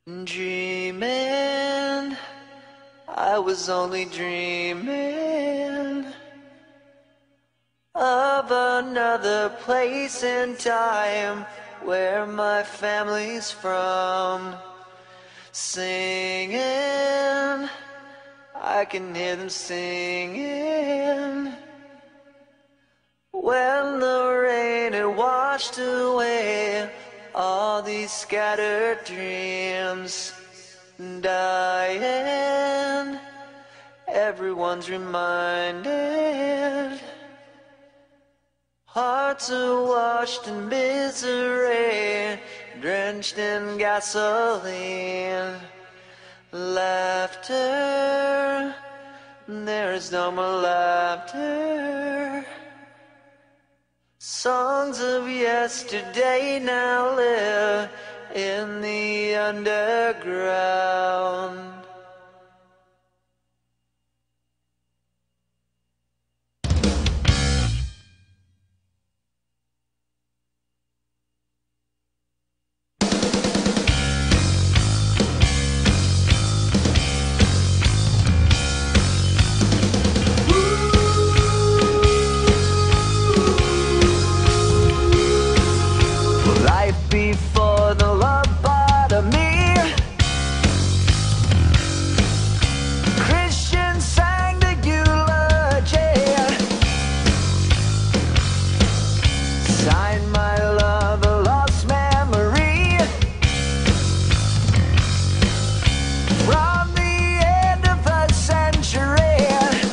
Dreaming, I was only dreaming of another place and time where my family's from. Singing, I can hear them singing. When the rain had washed away all these scattered dreams, dying, everyone's reminded. Hearts are washed in misery, drenched in gasoline. Laughter, there is no more laughter. Songs of yesterday now live in the underground. Before the lobotomy, Christians sang the eulogy. Sign my love, a lost memory. From the end of the century.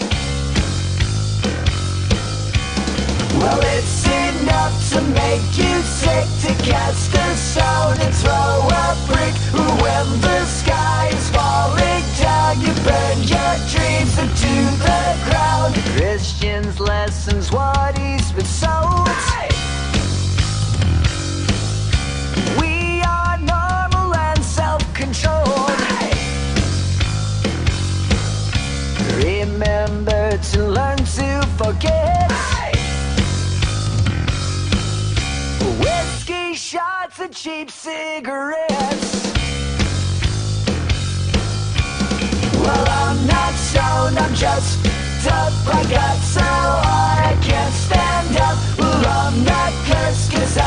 Well, it's enough to make you sick to cast a stone and throw a brick. When the sky is falling down, you burn your dreams into the ground. Christian's lessons, what he's been sold. We are normal and self-controlled. Remember to learn to forget. Whiskey shots and cheap cigarettes. Well, I'm not stoned, I'm just up. I got so hard I can't stand up. Well, I'm not cursed 'cause